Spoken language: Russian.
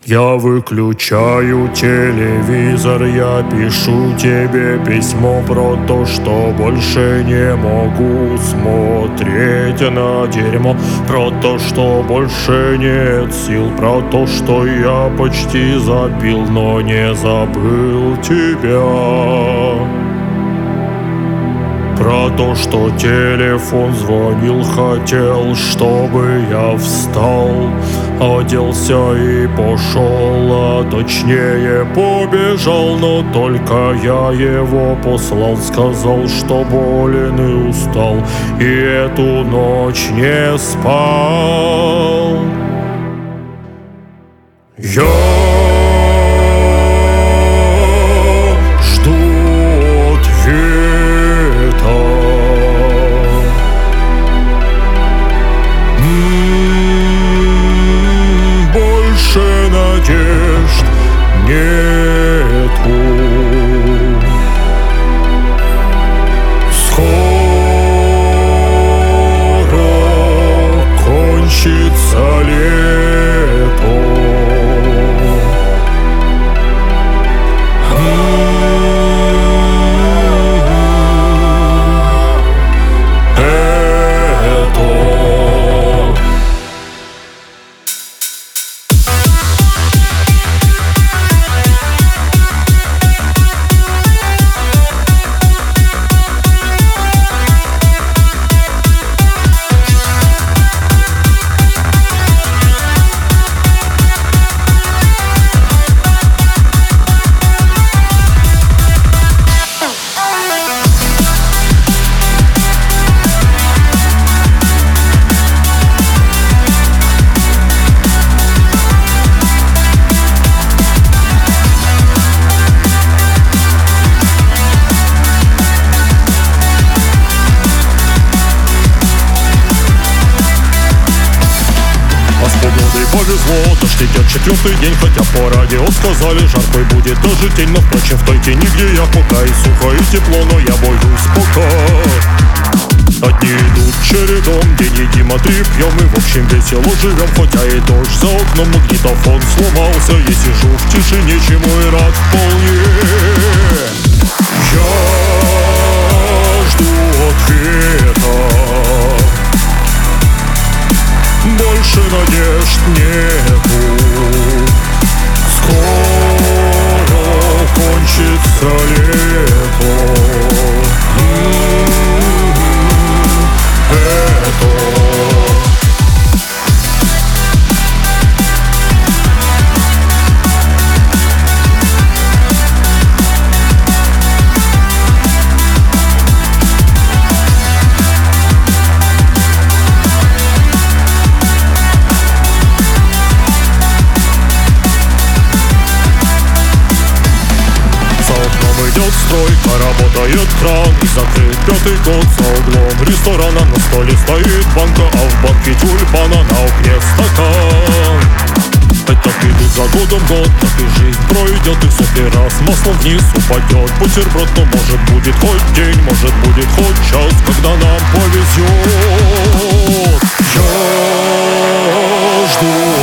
Я выключаю телевизор, я пишу тебе письмо про то, что больше не могу смотреть на дерьмо, про то, что больше нет сил, про то, что я почти забил, но не забыл тебя. Про то, что телефон звонил, хотел, чтобы я встал, оделся и пошел, а точнее побежал, но только я его послал, сказал, что болен и устал, и эту ночь не спал. Я надежд нету. Скоро кончится лето. Повезло, дождь идет четвертый день, хотя по радио сказали, жаркой будет даже день. Но впрочем, в той тени, где я пока, и сухо, и тепло, но я боюсь пока. Одни идут чередом, день едим, а три пьем, и в общем весело живем. Хотя и дождь за окном, магнитофон сломался, я сижу в тишине, чему и рад вполне. Я жду ответа, больше надежд нету. Скоро кончится лето. Идет стройка, работает кран, и закрыт пятый год за углом ресторана. На столе стоит банка, а в банке тюльпана, на окне стакан. Так идут за годом год, так и жизнь пройдет, и в сотый раз маслом вниз упадет бутерброд. Но может будет хоть день, может будет хоть час, когда нам повезет. Я жду